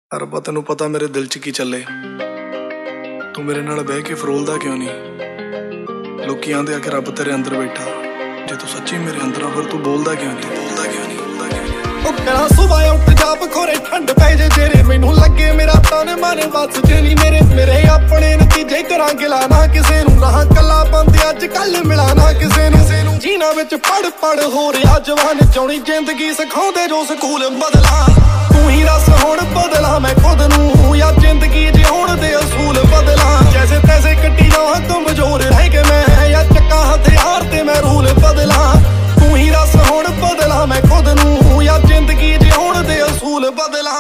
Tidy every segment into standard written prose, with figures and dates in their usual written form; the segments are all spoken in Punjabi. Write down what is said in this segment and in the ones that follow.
ਰੱਬਾ ਤੈਨੂੰ ਪਤਾ ਮੇਰੇ ਦਿਲ 'ਚ ਕੀ ਚੱਲੇ। ਤੂੰ ਮੇਰੇ ਨਾਲ ਬਹਿ ਕੇ ਫਰੋਲਦਾ ਕਿਉਂ ਨਹੀਂ? ਲੋਕੀ ਆਂਦੇ ਆ ਕਿ ਰੱਬ ਤੇਰੇ ਅੰਦਰ ਬੈਠਾ, ਜੇ ਤੂੰ ਸੱਚੀ ਮੇਰੇ ਅੰਦਰ ਆ ਫਿਰ ਤੂੰ ਬੋਲਦਾ ਕਿਉਂ ਨਹੀਂ? ਉਹ ਕਰਾਂ ਸੁਬਾਹ ਉੱਠ ਜਾ ਬਖੋਰੇ ਠੰਡ ਪੈ ਜੇ ਜਿਹੜੇ ਮੈਨੂੰ ਲੱਗੇ ਮੇਰਾ ਤਨ ਮਨ ਬਸ ਜੇ ਨਹੀਂ ਮੇਰੇ ਆਪਣੇ ਨਤੀਜੇ ਕਰਾਂ ਗਿਲਾ ਨਾ ਕਿਸੇ ਨੂੰ ਰਹਾ ਕੱਲਾ ਬੰਦੇ ਅੱਜ ਕੱਲ ਮਿਲਾ ਨਾ ਕਿਸੇ ਨੂੰ ਜੀਣਾ ਵਿੱਚ ਪੜ ਹੋ ਰਿਹਾ ਜਵਾਨ ਚਾਉਣੀ ਜ਼ਿੰਦਗੀ ਸਿਖਾਉਂਦੇ ਜੋ ਸਕੂਲ ਬਦਲਾ ਤੂੰ ਹੀ ਰਸ ਹੁਣ ਬਦਲਾ ਮੈਂ ਖੁਦ ਨੂੰ ਯਾ ਜ਼ਿੰਦਗੀ ਜਿਉਣ ਦੇ ਅਸੂਲ ਬਦਲਾ ਜੈਸੇ ਤੈਸੇ ਕੱਟੀ ਜਾਵਾਂ ਕਮਜ਼ੋਰ ਰਹਿ ਕੇ ਮੈਂ ਯਾ ਚੱਕਾ ਹਥਿਆਰ ਤੇ ਮੈਂ ਰੂਲ ਬਦਲਾ ਤੂੰ ਹੀ ਰਸ ਹੁਣ ਬਦਲਾ ਮੈਂ ਖੁਦ ਨੂੰ ਯਾ ਜ਼ਿੰਦਗੀ ਜਿਉਣ ਦੇ ਅਸੂਲ ਬਦਲਾ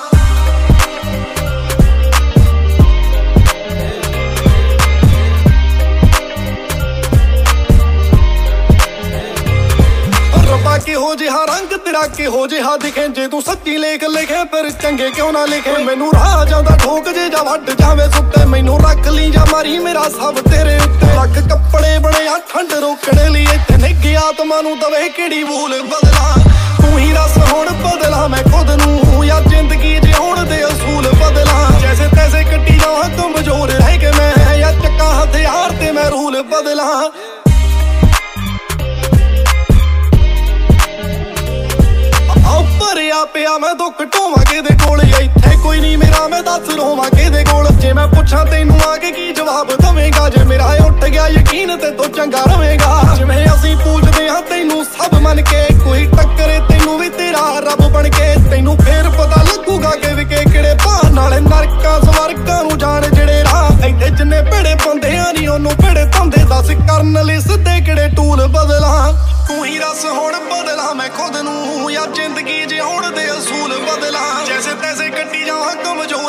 ਰੱਬਾ ਕਿਹੋ ਜਿਹਾ ਰੰਗ ਤੇਰਾ ਕਿਹੋ ਜਿਹਾ ਦਿਖੇ ਜੇ ਤੂੰ ਸੱਚੀ ਲੇਖ ਲਿਖੇ ਫਿਰ ਚੰਗੇ ਕਿਉਂ ਨਾ ਲਿਖੇ ਮੈਨੂੰ ਰਾਹ ਜਾਂਦਾ ਠੋਕ ਜੇ ਜਾਂ ਵੱਢ ਜਾਵੇ ਸੁੱਤੇ ਮੈਨੂੰ ਰੱਖ ਲਈ ਜਾਂ ਮਾਰੀ ਮੇਰਾ ਸਭ ਤੇਰੇ ਉੱਤੇ ਰੱਖ ਕੱਪੜੇ ਬਣਿਆ ਠੰਡ ਰੋਕਣ ਲਈ ਇੱਥੇ ਨਿੱਘੀ ਆਤਮਾ ਨੂੰ ਦਵੇ ਕਿਹੜੀ ਭੂਲ ਬਦਲਾ ਤੂੰ ਹੀ ਰਸ ਹੁਣ ਬਦਲਾ ਮੈਂ ਖੁਦ ਨੂੰ ਯਾ ਜ਼ਿੰਦਗੀ ਜਿਉਣ ਦੇ ਅਸੂਲ ਬਦਲਾ ਜੈਸੇ ਤੈਸੇ ਕੱਟੀ ਜਾਵਾਂ ਕਮਜ਼ੋਰ ਰਹਿ ਕੇ ਮੈਂ ਯਾ ਚੱਕਾ ਹਥਿਆਰ ਤੇ ਮੈਂ ਰੂਲ ਬਦਲਾ ਭਰਿਆ ਪਿਆ ਮੈਂ ਦੁੱਖ ਢੋਵਾਂ ਕਿਹਦੇ ਕੋਲ ਇੱਥੇ ਕੋਈ ਨਹੀਂ ਮੇਰਾ ਮੈਂ ਦੱਸ ਰੋਵਾਂ ਕਿਹਦੇ ਕੋਲ ਜੇ ਮੈਂ ਪੁੱਛਾਂ ਤੈਨੂੰ ਆ ਕੇ ਕੀ ਜਵਾਬ ਦਵੇਂਗਾ ਜੇ ਮੇਰਾ ਉੱਠ ਗਿਆ ਯਕੀਨ ਤੇ ਤੂੰ ਚੰਗਾ ਰਵੇਂਗਾ ਜਿਵੇਂ ਅਸੀਂ ਪੂਜਦੇ ਹਾਂ ਤੈਨੂੰ ਸਭ ਮੰਨ ਕੇ ਕੋਈ ਟੱਕਰੇ ਤੈਨੂੰ ਵੀ ਤੇਰਾ ਰੱਬ ਬਣ ਕੇ ਤੈਨੂੰ ਫੇਰ ਪਤਾ ਲੱਗੂਗਾ ਕਿ ਵਿਕੇ ਕਿਹੜੇ ਭਾਅ ਨਾਲੇ ਨਰਕਾਂ ਸਵਰਗਾਂ ਨੂੰ ਜਾਣ ਜਿਹੜੇ ਰਾਹ ਇੱਥੇ ਜਿੰਨੇ ਭੇੜੇ ਬੰਦਿਆਂ ਨਹੀਂ ਉਹਨੂੰ ਭੇੜੇ ਧੰਦੇ ਦੱਸ ਕਰਨ ਲਈ ਸਿੱਧੇ ਕਿਹੜੇ ਟੂਲ ਬਦਲਾ ਤੂੰ ਹੀ ਰਸ ਹੁਣ ਬਦਲਾ ਮੈਂ ਖੁਦ ਨੂੰ ਯਾ ਜ਼ਿੰਦਗੀ ਜਿਉਣ ਦੇ ਅਸੂਲ ਬਦਲਾ ਜੈਸੇ ਤੈਸੇ ਕੱਟੀ ਜਾਵਾਂ ਕਮਜ਼ੋਰ